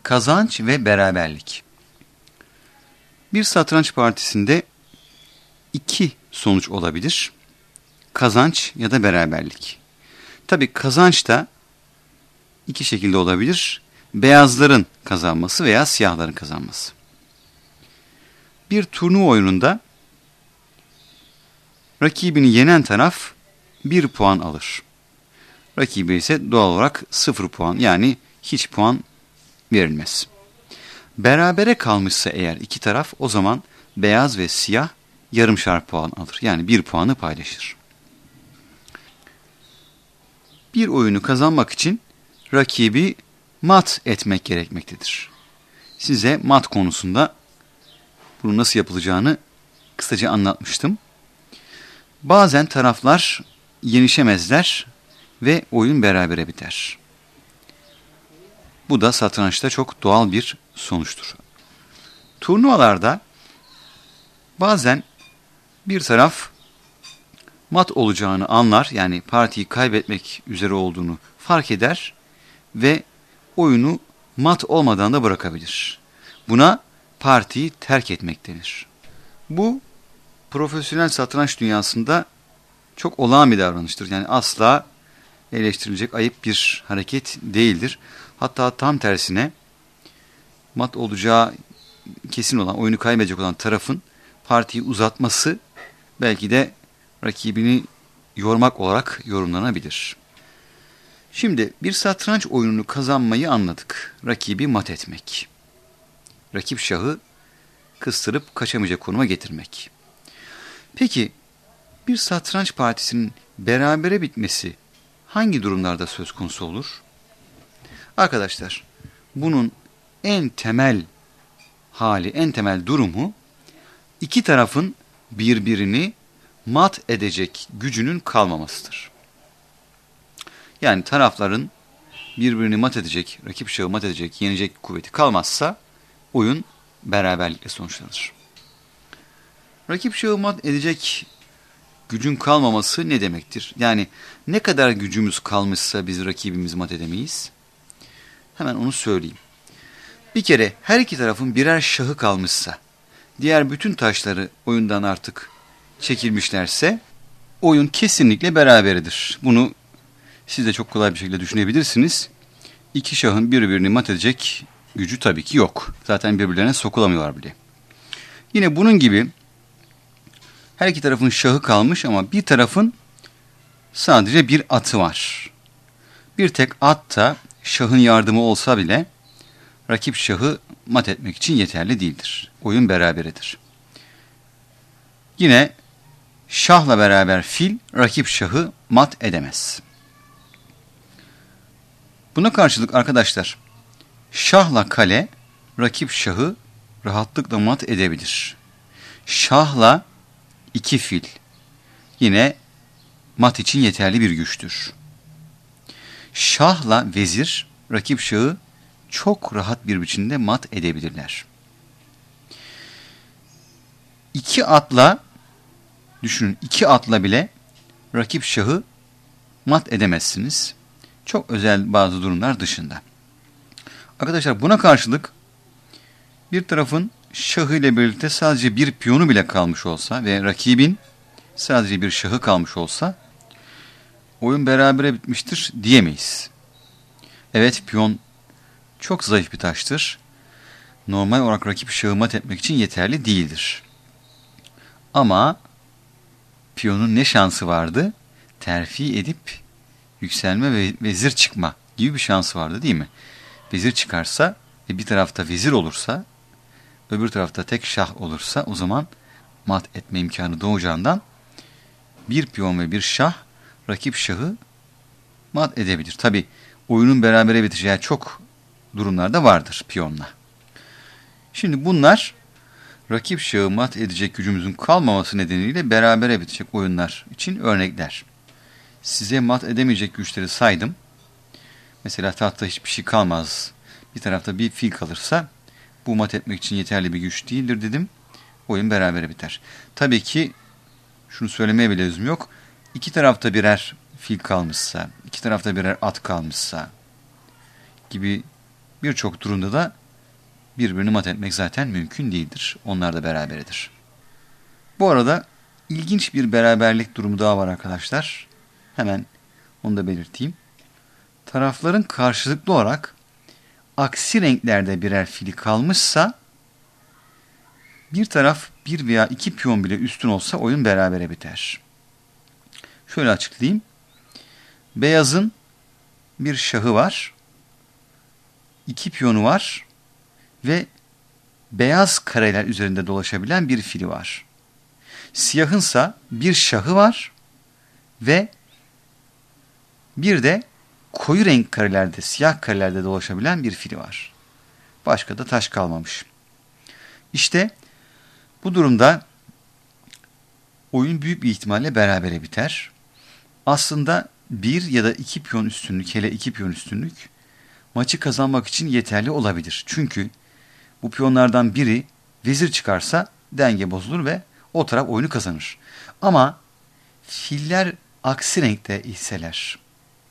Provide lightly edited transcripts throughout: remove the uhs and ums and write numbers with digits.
Kazanç ve beraberlik. Bir satranç partisinde iki sonuç olabilir. Kazanç ya da beraberlik. Tabii kazanç da iki şekilde olabilir. Beyazların kazanması veya siyahların kazanması. Bir turnuva oyununda rakibini yenen taraf 1 puan alır. Rakibi ise doğal olarak 0 puan, yani hiç puan verilmez. Berabere kalmışsa eğer iki taraf, o zaman beyaz ve siyah yarımşar puan alır. Yani 1 puanı paylaşır. Bir oyunu kazanmak için rakibi mat etmek gerekmektedir. Size mat konusunda bunun nasıl yapılacağını kısaca anlatmıştım. Bazen taraflar yenişemezler ve oyun berabere biter. Bu da satrançta çok doğal bir sonuçtur. Turnuvalarda bazen bir taraf mat olacağını anlar, yani partiyi kaybetmek üzere olduğunu fark eder ve oyunu mat olmadan da bırakabilir. Buna partiyi terk etmek denir. Bu profesyonel satranç dünyasında çok olağan bir davranıştır. Yani asla eleştirilecek ayıp bir hareket değildir. Hatta tam tersine mat olacağı kesin olan, oyunu kaybedecek olan tarafın partiyi uzatması belki de rakibini yormak olarak yorumlanabilir. Şimdi bir satranç oyununu kazanmayı anladık. Rakibi mat etmek. Rakip şahı kıstırıp kaçamayacak konuma getirmek. Peki bir satranç partisinin berabere bitmesi hangi durumlarda söz konusu olur? Arkadaşlar, bunun en temel hali, en temel durumu iki tarafın birbirini mat edecek gücünün kalmamasıdır. Yani tarafların birbirini mat edecek, rakip şahı mat edecek, yenecek kuvveti kalmazsa oyun beraberlikle sonuçlanır. Rakip şahı mat edecek gücün kalmaması ne demektir? Yani ne kadar gücümüz kalmışsa biz rakibimizi mat edemeyiz. Hemen onu söyleyeyim. Bir kere her iki tarafın birer şahı kalmışsa, diğer bütün taşları oyundan artık çekilmişlerse oyun kesinlikle beraberidir. Bunu siz de çok kolay bir şekilde düşünebilirsiniz. İki şahın birbirini mat edecek gücü tabii ki yok. Zaten birbirlerine sokulamıyorlar bile. Yine bunun gibi her iki tarafın şahı kalmış ama bir tarafın sadece bir atı var. Bir tek at da şahın yardımı olsa bile rakip şahı mat etmek için yeterli değildir. Oyun beraberedir. Yine şahla beraber fil rakip şahı mat edemez. Buna karşılık arkadaşlar, şahla kale rakip şahı rahatlıkla mat edebilir. Şahla iki fil yine mat için yeterli bir güçtür. Şahla vezir rakip şahı çok rahat bir biçimde mat edebilirler. İki atla, düşünün, iki atla bile rakip şahı mat edemezsiniz. Çok özel bazı durumlar dışında. Arkadaşlar, buna karşılık bir tarafın şahı ile birlikte sadece bir piyonu bile kalmış olsa ve rakibin sadece bir şahı kalmış olsa oyun berabere bitmiştir diyemeyiz. Evet, piyon çok zayıf bir taştır. Normal olarak rakip şahı mat etmek için yeterli değildir. Ama piyonun ne şansı vardı? Terfi edip yükselme ve vezir çıkma gibi bir şansı vardı, değil mi? Vezir çıkarsa ve bir tarafta vezir olursa, öbür tarafta tek şah olursa o zaman mat etme imkanı doğacağından bir piyon ve bir şah rakip şahı mat edebilir. Tabi oyunun berabere biteceği çok durumlarda vardır piyonla. Şimdi bunlar rakip şahı mat edecek gücümüzün kalmaması nedeniyle berabere bitecek oyunlar için örnekler. Size mat edemeyecek güçleri saydım. Mesela tahtta hiçbir şey kalmaz, bir tarafta bir fil kalırsa bu mat etmek için yeterli bir güç değildir dedim. Oyun berabere biter. Tabii ki şunu söylemeye bile lüzum yok. İki tarafta birer fil kalmışsa, iki tarafta birer at kalmışsa gibi birçok durumda da birbirini mat etmek zaten mümkün değildir. Onlar da beraberedir. Bu arada ilginç bir beraberlik durumu daha var arkadaşlar. Hemen onu da belirteyim. Tarafların karşılıklı olarak aksi renklerde birer fili kalmışsa bir taraf bir veya iki piyon bile üstün olsa oyun berabere biter. Şöyle açıklayayım. Beyazın bir şahı var, iki piyonu var ve beyaz kareler üzerinde dolaşabilen bir fili var. Siyahınsa bir şahı var ve bir de koyu renk karelerde, siyah karelerde dolaşabilen bir fili var. Başka da taş kalmamış. İşte bu durumda oyun büyük bir ihtimalle berabere biter. Aslında bir ya da iki piyon üstünlük, hele iki piyon üstünlük maçı kazanmak için yeterli olabilir. Çünkü bu piyonlardan biri vezir çıkarsa denge bozulur ve o taraf oyunu kazanır. Ama filler aksi renkte iseler,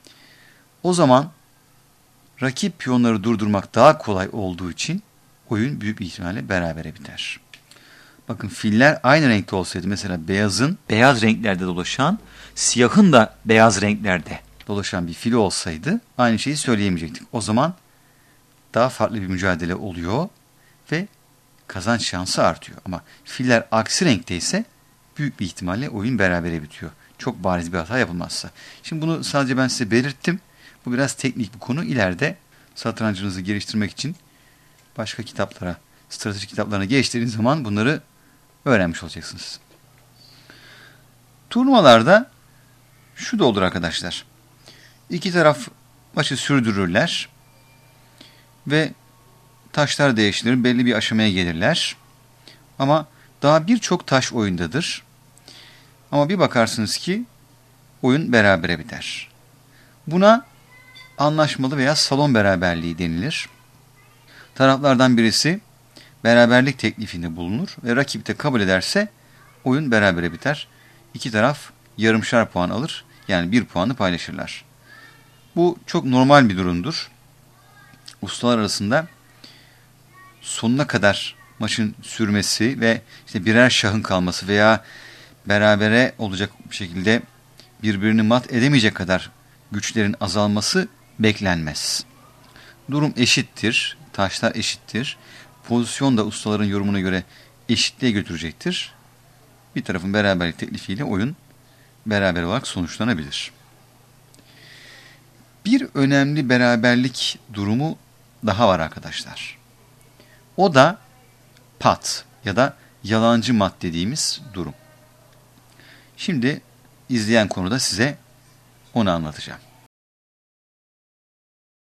o zaman rakip piyonları durdurmak daha kolay olduğu için oyun büyük bir ihtimalle berabere biter. Bakın filler aynı renkte olsaydı, mesela beyazın beyaz renklerde dolaşan, siyahın da beyaz renklerde dolaşan bir fili olsaydı aynı şeyi söyleyemeyecektik. O zaman daha farklı bir mücadele oluyor ve kazanç şansı artıyor. Ama filler aksi renkte ise büyük bir ihtimalle oyun berabere bitiyor. Çok bariz bir hata yapılmazsa. Şimdi bunu sadece ben size belirttim. Bu biraz teknik bir konu. İleride satrancınızı geliştirmek için başka kitaplara, strateji kitaplarına geçtiğiniz zaman bunları öğrenmiş olacaksınız. Turnuvalarda şu da olur arkadaşlar. İki taraf maçı sürdürürler ve taşlar değiştirir, belli bir aşamaya gelirler. Ama daha birçok taş oyundadır. Ama bir bakarsınız ki oyun berabere biter. Buna anlaşmalı veya salon beraberliği denilir. Taraflardan birisi beraberlik teklifinde bulunur ve rakip de kabul ederse oyun berabere biter. İki taraf yarımşar puan alır, yani bir puanı paylaşırlar. Bu çok normal bir durumdur. Ustalar arasında sonuna kadar maçın sürmesi ve işte birer şahın kalması veya berabere olacak bir şekilde birbirini mat edemeyecek kadar güçlerin azalması beklenmez. Durum eşittir, taşlar eşittir. Pozisyon da ustaların yorumuna göre eşitliğe götürecektir. Bir tarafın beraberlik teklifiyle oyun beraber olarak sonuçlanabilir. Bir önemli beraberlik durumu daha var arkadaşlar. O da pat ya da yalancı mat dediğimiz durum. Şimdi izleyen konuda size onu anlatacağım.